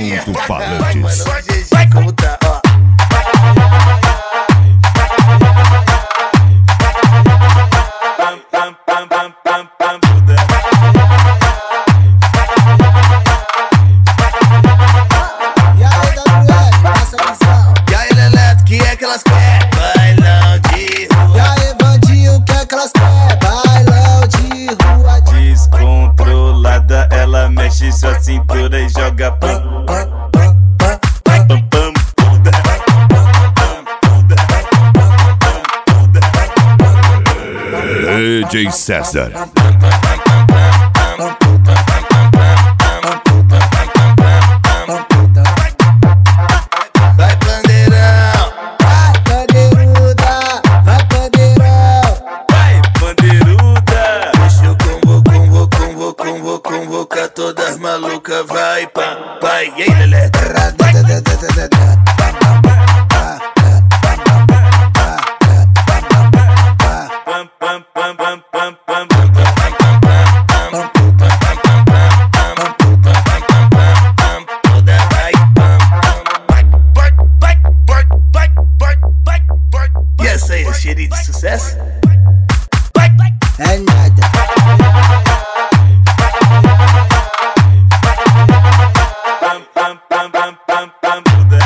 Alto-falantes. Como tá, ó. E aí, Leleto, que é que elas querem? Bailão de rua. E aí, Vandinho, o que é que elas querem? Bailão de rua. Descontrolada, ela mexe sua cintura e joga pam, pam, pam, pam, pam, pam, bunda. DJ César. Vai, bandeirão. Vai, bandeiruda, vai, bandeirão. Vai, bandeiruda. Deixa eu convocar todas malucas. Vai, pá, pai, e aí, Leleto? Pam, pam, pam, pam, pam, pam. Toda vai, vai. E essa aí, é cheirinho de sucesso? É nada. Pam, pam, pam, pam, pam, pam, bunda.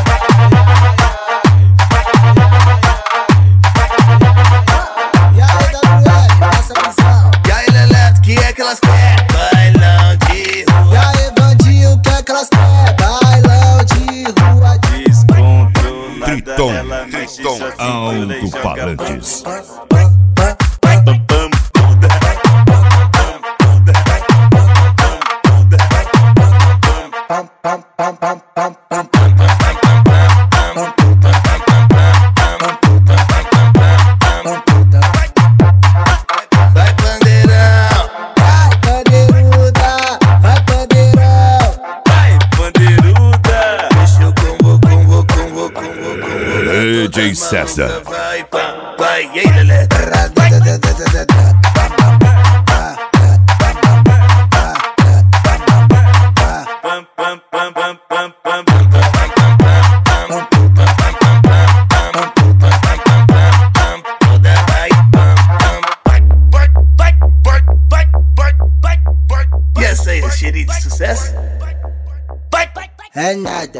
E aí, WL, passa a visão. E aí, Leleto, que é que elas querem? Bailão de E rua. aí, Vandinho, o que é que elas querem? Bailão de rua. Descontrolada, Triton, ela mexe Triton, sua cintura e joga alto-falantes. pam, pam, pam, bunda. Pam, pam, pam, pam, pam, pam. Vai, bandeirão. Vai, bandeiruda, vai, bandeirão. Vai, bandeiruda. Deixa eu convocar DJ César. Vai, pá, pai, e aí, Leleto? Pam, pam, pam, pam, pam, pam. Toda vai, vai. E essa aí, é cheirinho de sucesso? É nada.